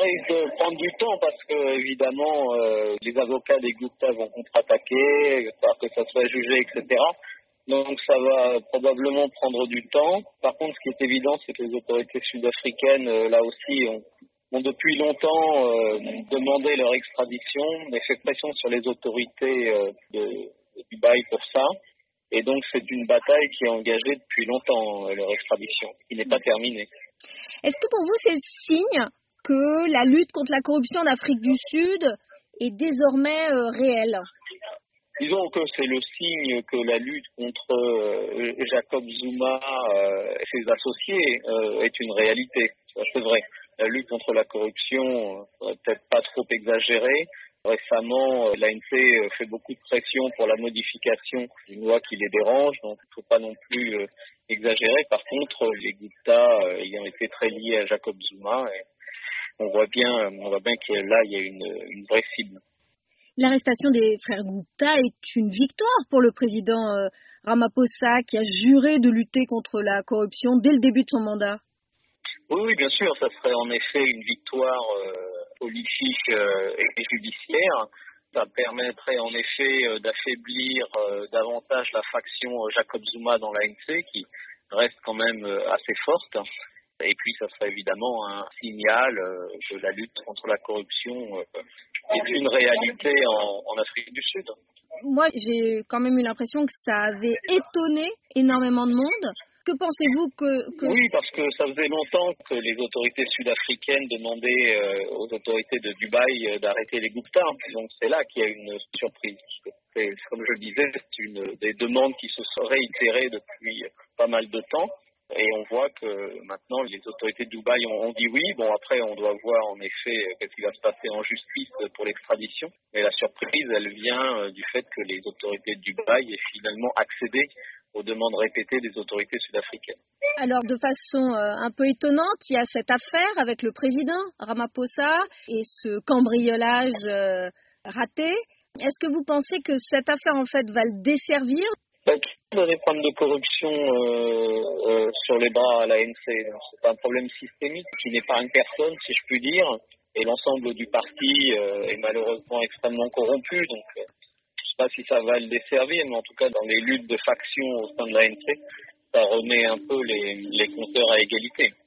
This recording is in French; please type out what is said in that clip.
risque de prendre du temps parce que, évidemment, les avocats des Gupta vont contre-attaquer, que ça soit jugé, etc. Donc ça va probablement prendre du temps. Par contre, ce qui est évident, c'est que les autorités sud-africaines, là aussi, ont depuis longtemps demandé leur extradition, mais fait pression sur les autorités de Dubaï pour ça. Et donc c'est une bataille qui est engagée depuis longtemps, leur extradition, qui n'est pas terminée. Est-ce que pour vous, c'est le signe que la lutte contre la corruption en Afrique du Sud est désormais réelle ? Disons que c'est le signe que la lutte contre Jacob Zuma et ses associés est une réalité. Ça, c'est vrai. La lutte contre la corruption, peut-être pas trop exagérée. Récemment, l'ANC fait beaucoup de pression pour la modification d'une loi qui les dérange, donc il ne faut pas non plus exagérer. Par contre, les Gupta ayant été très liés à Jacob Zuma, on voit bien que là, il y a une vraie cible. L'arrestation des frères Gupta est une victoire pour le président Ramaphosa qui a juré de lutter contre la corruption dès le début de son mandat. Oui, bien sûr, ça serait en effet une victoire politique et judiciaire. Ça permettrait en effet d'affaiblir davantage la faction Jacob Zuma dans l'ANC qui reste quand même assez forte. Et puis ça serait évidemment un signal que la lutte contre la corruption est une réalité en Afrique du Sud. Moi, j'ai quand même eu l'impression que ça avait étonné énormément de monde. Que pensez-vous que... Oui, parce que ça faisait longtemps que les autorités sud-africaines demandaient aux autorités de Dubaï d'arrêter les Gupta. Donc c'est là qu'il y a une surprise. Comme je le disais, c'est une des demandes qui se sont réitérées depuis pas mal de temps. Et on voit que maintenant les autorités de Dubaï ont dit oui. Bon, après on doit voir en effet qu'est-ce qui va se passer en justice pour l'extradition. Mais la surprise, elle vient du fait que les autorités de Dubaï aient finalement accédé aux demandes répétées des autorités sud-africaines. Alors, de façon un peu étonnante, il y a cette affaire avec le président Ramaphosa et ce cambriolage raté. Est-ce que vous pensez que cette affaire, en fait, va le desservir ? Qui a des problèmes de corruption sur les bras à l'ANC. C'est un problème systémique qui n'épargne personne, si je puis dire. Et l'ensemble du parti est malheureusement extrêmement corrompu. Donc, je ne sais pas si ça va le desservir, mais en tout cas, dans les luttes de factions au sein de l'ANC, ça remet un peu les compteurs à égalité.